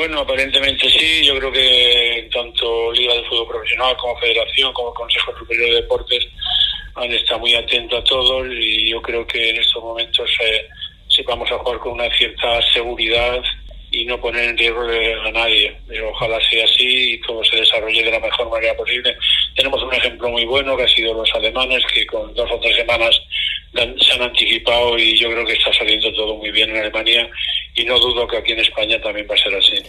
Bueno, aparentemente sí. Yo creo que tanto Liga de Fútbol Profesional como Federación como Consejo Superior de Deportes han estado muy atentos a todos, y yo creo que en estos momentos vamos a jugar con una cierta seguridad y no poner en riesgo a nadie. Pero ojalá sea así y todo se desarrolle de la mejor manera posible. Tenemos un ejemplo muy bueno que ha sido los alemanes, que con 2 o 3 semanas se han anticipado, y yo creo que está saliendo todo muy bien en Alemania, y no dudo que aquí en España también va a ser así.